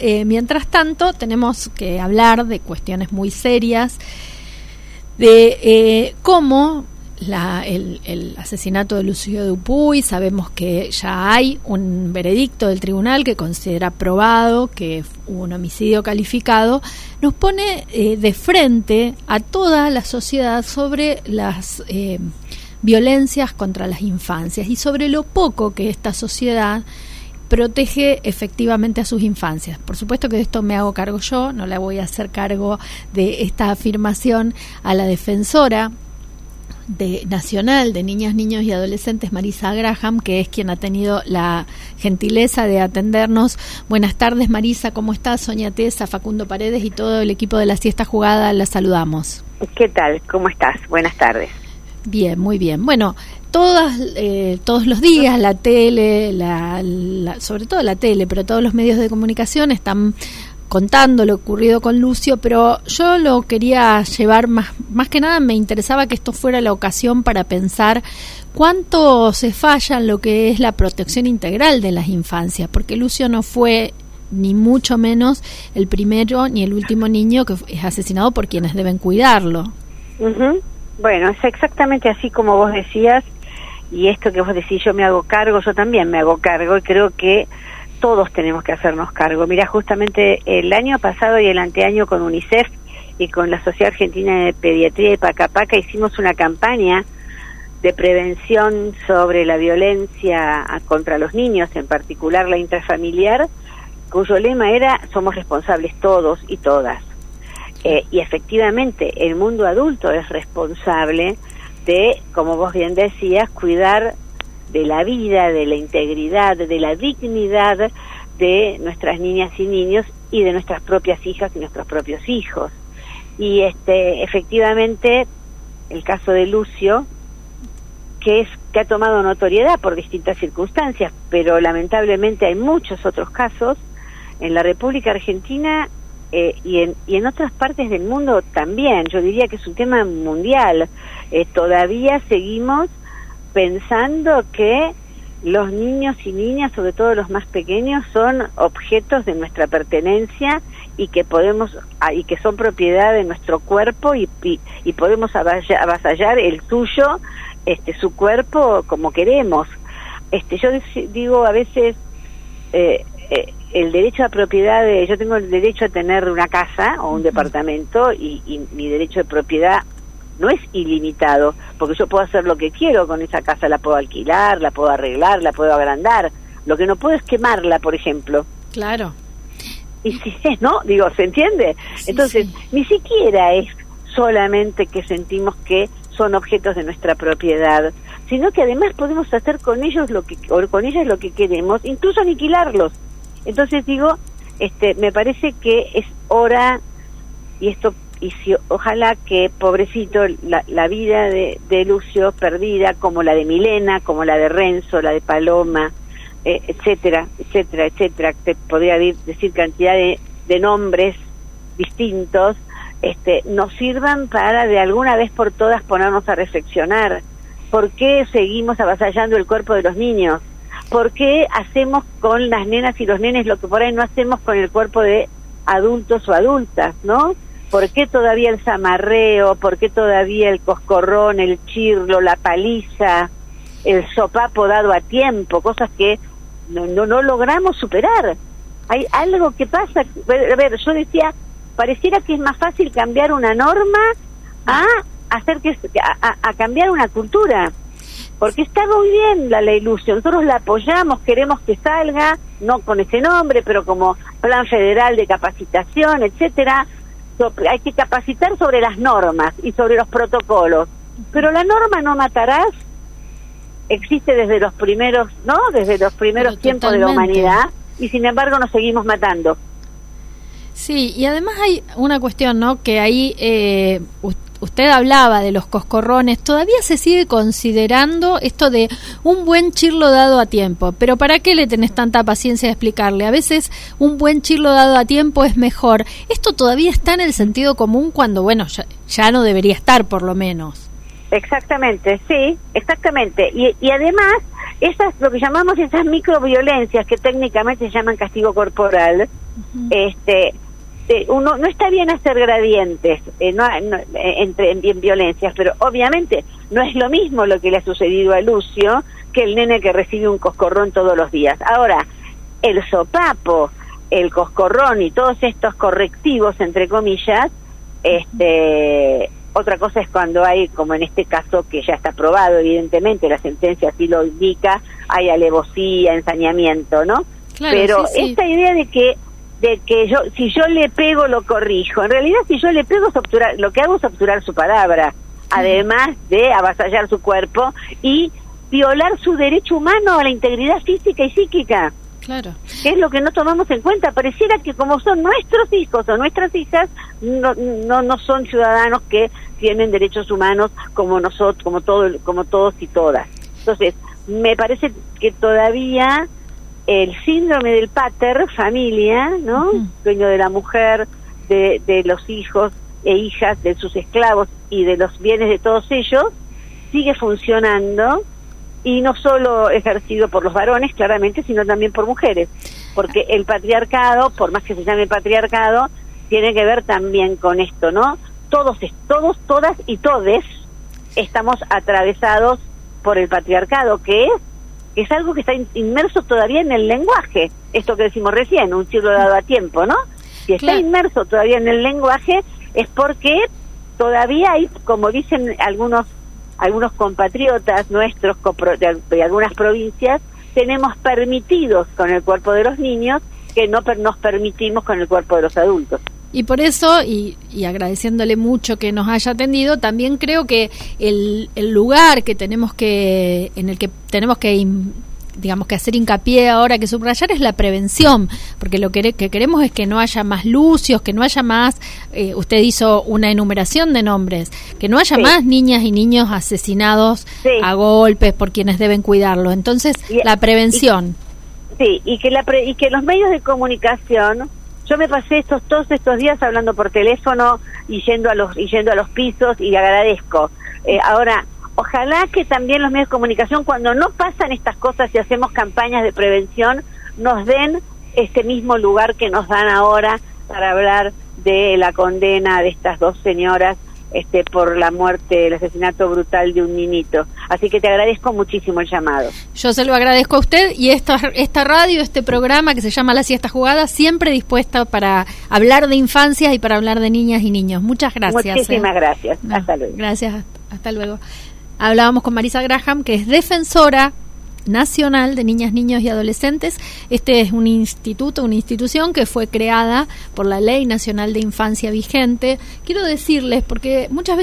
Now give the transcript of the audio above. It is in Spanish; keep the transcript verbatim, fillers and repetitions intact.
eh, mientras tanto, tenemos que hablar de cuestiones muy serias, de eh, cómo la, el, el asesinato de Lucio Dupuy. Sabemos que ya hay un veredicto del tribunal que considera probado que hubo un homicidio calificado. Nos pone eh, de frente a toda la sociedad sobre las eh, violencias contra las infancias y sobre lo poco que esta sociedad protege efectivamente a sus infancias. Por supuesto que de esto me hago cargo yo, no le voy a hacer cargo de esta afirmación a la defensora de nacional de niñas, niños y adolescentes, Marisa Graham, que es quien ha tenido la gentileza de atendernos. Buenas tardes, Marisa, ¿cómo estás? Sonia Tesa, Facundo Paredes y todo el equipo de La Siesta Jugada, la saludamos. ¿Qué tal? ¿Cómo estás? Buenas tardes. Bien, muy bien. Bueno, todas, eh, todos los días la tele, la, la, sobre todo la tele, pero todos los medios de comunicación están contando lo ocurrido con Lucio, pero yo lo quería llevar más, más que nada me interesaba que esto fuera la ocasión para pensar cuánto se falla en lo que es la protección integral de las infancias, porque Lucio no fue ni mucho menos el primero ni el último niño que es asesinado por quienes deben cuidarlo. Uh-huh. Bueno, es exactamente así como vos decías, y esto que vos decís, yo me hago cargo, yo también me hago cargo, y creo que todos tenemos que hacernos cargo. Mira, justamente el año pasado y el anteaño con UNICEF y con la Sociedad Argentina de Pediatría de Pacapaca hicimos una campaña de prevención sobre la violencia contra los niños, en particular la intrafamiliar, cuyo lema era somos responsables todos y todas. Eh, y efectivamente el mundo adulto es responsable de, como vos bien decías, cuidar de la vida, de la integridad, de la dignidad de nuestras niñas y niños y de nuestras propias hijas y nuestros propios hijos. Y este efectivamente el caso de Lucio, que es que ha tomado notoriedad por distintas circunstancias, pero lamentablemente hay muchos otros casos en la República Argentina eh, y en y en otras partes del mundo también. Yo diría que es un tema mundial. Eh, todavía seguimos pensando que los niños y niñas, sobre todo los más pequeños, son objetos de nuestra pertenencia y que podemos y que son propiedad de nuestro cuerpo y, y, y podemos avasallar el suyo, este, su cuerpo como queremos. Este, yo digo a veces eh, eh, el derecho a propiedad de, yo tengo el derecho a tener una casa o un uh-huh. departamento y, y mi derecho de propiedad no es ilimitado, porque yo puedo hacer lo que quiero con esa casa, la puedo alquilar, la puedo arreglar, la puedo agrandar. Lo que no puedo es quemarla, por ejemplo. Claro. Y si es, ¿no? Digo, ¿se entiende? Sí, Entonces, sí. ni siquiera es solamente que sentimos que son objetos de nuestra propiedad, sino que además podemos hacer con ellos lo que, o con ellas lo que queremos, incluso aniquilarlos. Entonces digo, este, me parece que es hora, y esto y si ojalá que, pobrecito, la, la vida de, de Lucio perdida, como la de Milena, como la de Renzo, la de Paloma, eh, etcétera, etcétera, etcétera, te podría decir cantidad de, de nombres distintos, este, nos sirvan para de alguna vez por todas ponernos a reflexionar. ¿Por qué seguimos avasallando el cuerpo de los niños? ¿Por qué hacemos con las nenas y los nenes lo que por ahí no hacemos con el cuerpo de adultos o adultas, ¿no? ¿Por qué todavía el zamarreo? ¿Por qué todavía el coscorrón, el chirlo, la paliza, el sopapo dado a tiempo? Cosas que no, no, no logramos superar. Hay algo que pasa. A ver, yo decía, pareciera que es más fácil cambiar una norma a hacer que a, a cambiar una cultura. Porque está muy bien la ley Lucio, nosotros la apoyamos, queremos que salga, no con ese nombre, pero como Plan Federal de Capacitación, etcétera. Hay que capacitar sobre las normas y sobre los protocolos, pero la norma no matarás existe desde los primeros, ¿no? Desde los primeros tiempos de la humanidad, y sin embargo nos seguimos matando. Sí, y además hay una cuestión, ¿no? Que ahí eh, usted hablaba de los coscorrones, todavía se sigue considerando esto de un buen chirlo dado a tiempo, pero ¿para qué le tenés tanta paciencia de explicarle? A veces un buen chirlo dado a tiempo es mejor. Esto todavía está en el sentido común cuando, bueno, ya, ya no debería estar por lo menos. Exactamente, sí, exactamente. Y, y además esas, lo que llamamos esas microviolencias, que técnicamente se llaman castigo corporal, uh-huh. este eh, uno no está bien hacer gradientes eh, no, no, eh, entre en, en violencias, pero obviamente no es lo mismo lo que le ha sucedido a Lucio que el nene que recibe un coscorrón todos los días. Ahora, el sopapo, el coscorrón y todos estos correctivos, entre comillas, este, otra cosa es cuando hay, como en este caso que ya está probado, evidentemente, la sentencia así lo indica, hay alevosía, ensañamiento, ¿no? Claro, pero sí, sí. esta idea de que de que yo si yo le pego lo corrijo, en realidad si yo le pego es obturar, lo que hago es obturar su palabra, sí. además de avasallar su cuerpo y violar su derecho humano a la integridad física y psíquica. Claro. Que es lo que no tomamos en cuenta. Pareciera que como son nuestros hijos o nuestras hijas, no no, no son ciudadanos que tienen derechos humanos como nosotros, como todo, como todos y todas. Entonces, me parece que todavía el síndrome del pater familia, ¿no? Uh-huh. Dueño de la mujer, de, de los hijos e hijas, de sus esclavos y de los bienes de todos ellos, sigue funcionando. Y no solo ejercido por los varones, claramente, sino también por mujeres. Porque el patriarcado, por más que se llame patriarcado, tiene que ver también con esto, ¿no? Todos, todos, todas y todes estamos atravesados por el patriarcado, que es, es algo que está inmerso todavía en el lenguaje. Esto que decimos recién, un siglo dado a tiempo, ¿no? Si está claro. inmerso todavía en el lenguaje, es porque todavía hay, como dicen algunos algunos compatriotas nuestros de, de algunas provincias, tenemos permitidos con el cuerpo de los niños que no per, nos permitimos con el cuerpo de los adultos. Y por eso, y, y agradeciéndole mucho que nos haya atendido, también creo que el, el lugar que tenemos que, en el que tenemos que digamos que hacer hincapié ahora, que subrayar, es la prevención, porque lo que, que queremos es que no haya más Lucios, que no haya más, eh, usted hizo una enumeración de nombres, que no haya sí. más niñas y niños asesinados sí. a golpes por quienes deben cuidarlo. Entonces, y, la prevención. Y, sí, y que, la pre, y que los medios de comunicación, yo me pasé estos todos estos días hablando por teléfono y yendo a los, y yendo a los pisos, y agradezco. Eh, ahora, ojalá que también los medios de comunicación, cuando no pasan estas cosas y hacemos campañas de prevención, nos den este mismo lugar que nos dan ahora para hablar de la condena de estas dos señoras este, por la muerte, el asesinato brutal de un niñito. Así que te agradezco muchísimo el llamado. Yo se lo agradezco a usted, y esta, esta radio, este programa que se llama La Siesta Jugada, siempre dispuesta para hablar de infancias y para hablar de niñas y niños. Muchas gracias. Muchísimas eh. gracias. No, hasta luego. Gracias, hasta luego. Hablábamos con Marisa Graham, que es defensora nacional de niñas, niños y adolescentes. Este es un instituto, una institución que fue creada por la Ley Nacional de Infancia vigente. Quiero decirles, porque muchas veces